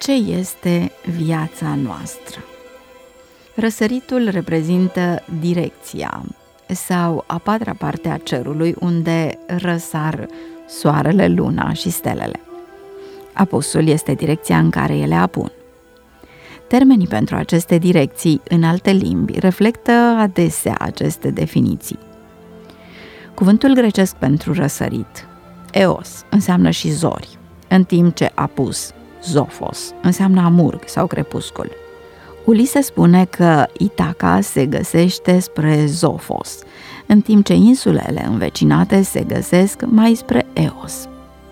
Ce este viața noastră? Răsăritul reprezintă direcția sau a patra parte a cerului unde răsar soarele, luna și stelele. Apusul este direcția în care ele apun. Termenii pentru aceste direcții în alte limbi reflectă adesea aceste definiții. Cuvântul grecesc pentru răsărit, eos, înseamnă și zori, în timp ce apus, zofos, înseamnă amurg sau crepuscul. Ulise spune că Itaca se găsește spre Zofos, în timp ce insulele învecinate se găsesc mai spre Eos.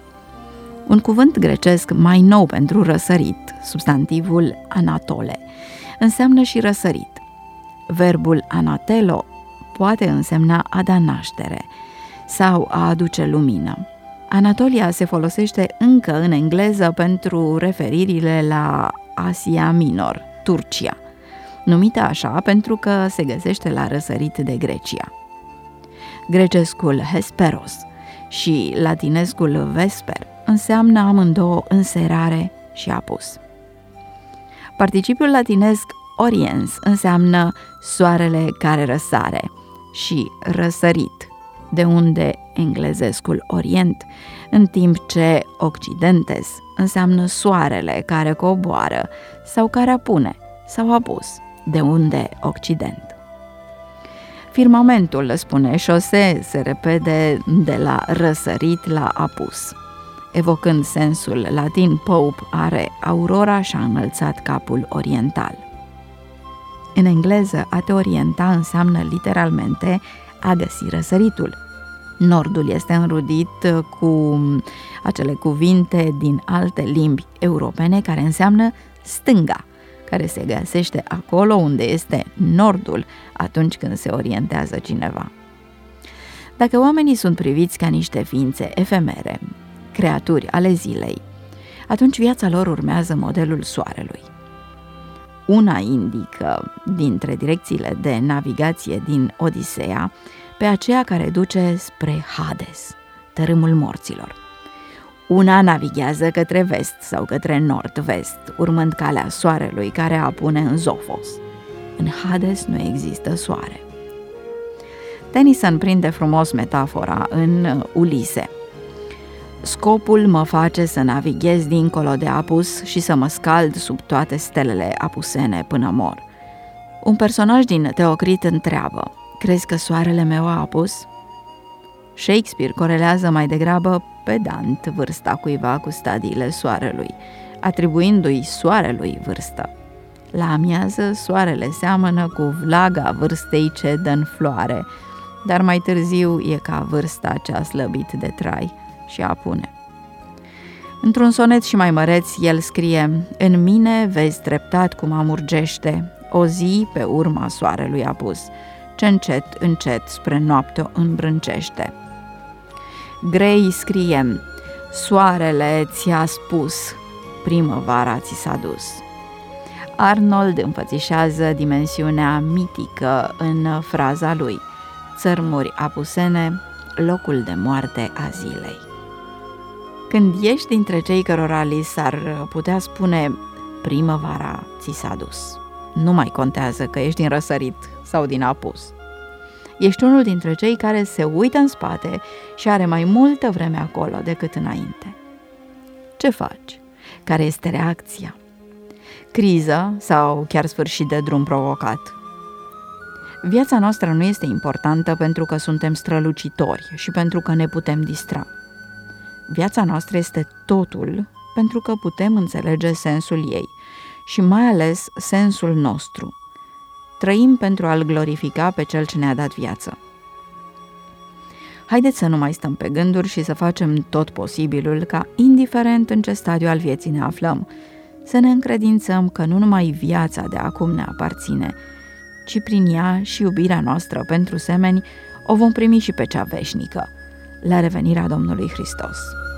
Un cuvânt grecesc mai nou pentru răsărit, substantivul anatole, înseamnă și răsărit. Verbul anatelo poate însemna a da naștere sau a aduce lumină. Anatolia se folosește încă în engleză pentru referirile la Asia Minor, Turcia, numită așa pentru că se găsește la răsărit de Grecia. Grecescul hesperos și latinescul vesper înseamnă amândouă înserare și apus. Participiul latinesc oriens înseamnă soarele care răsare și răsărit, de unde englezescul orient, în timp ce occidentes înseamnă soarele care coboară sau care apune sau apus, de unde occident. Firmamentul, spune Șose, se repede de la răsărit la apus. Evocând sensul latin, Pope are aurora și-a înălțat capul oriental. În engleză, a te orienta înseamnă literalmente a găsi răsăritul. Nordul este înrudit cu acele cuvinte din alte limbi europene care înseamnă stânga, care se găsește acolo unde este nordul atunci când se orientează cineva. Dacă oamenii sunt priviți ca niște ființe efemere, creaturi ale zilei, atunci viața lor urmează modelul soarelui. Una indică, dintre direcțiile de navigație din Odiseea, pe aceea care duce spre Hades, tărâmul morților. Una navighează către vest sau către nord-vest, urmând calea soarelui care apune în Zofos. În Hades nu există soare. Tennyson prinde frumos metafora în Ulise. Scopul mă face să navighez dincolo de apus și să mă scald sub toate stelele apusene până mor. Un personaj din Teocrit întreabă: crezi că soarele meu a apus? Shakespeare corelează mai degrabă pedant vârsta cuiva cu stadiile soarelui, atribuindu-i soarelui vârstă. La amiază, soarele seamănă cu vlaga vârstei ce dă în floare, dar mai târziu e ca vârsta ce a slăbit de trai și apune. Într-un sonet și mai măreț, el scrie: în mine vezi treptat cum amurgește o zi pe urma soarelui apus, ce încet, încet spre noapte o îmbrâncește. Grey scrie: soarele ți-a spus, primăvara ți s-a dus. Arnold înfățișează dimensiunea mitică în fraza lui: țărmuri apusene, locul de moarte a zilei. Când ești dintre cei cărora li s-ar putea spune primăvara ți s-a dus, nu mai contează că ești din răsărit sau din apus. Ești unul dintre cei care se uită în spate și are mai multă vreme acolo decât înainte. Ce faci? Care este reacția? Criză sau chiar sfârșit de drum provocat? Viața noastră nu este importantă pentru că suntem strălucitori și pentru că ne putem distra. Viața noastră este totul pentru că putem înțelege sensul ei și mai ales sensul nostru. Trăim pentru a-L glorifica pe Cel ce ne-a dat viață. Haideți să nu mai stăm pe gânduri și să facem tot posibilul ca, indiferent în ce stadiu al vieții ne aflăm, să ne încredințăm că nu numai viața de acum ne aparține, ci prin ea și iubirea noastră pentru semeni o vom primi și pe cea veșnică, la revenirea Domnului Hristos.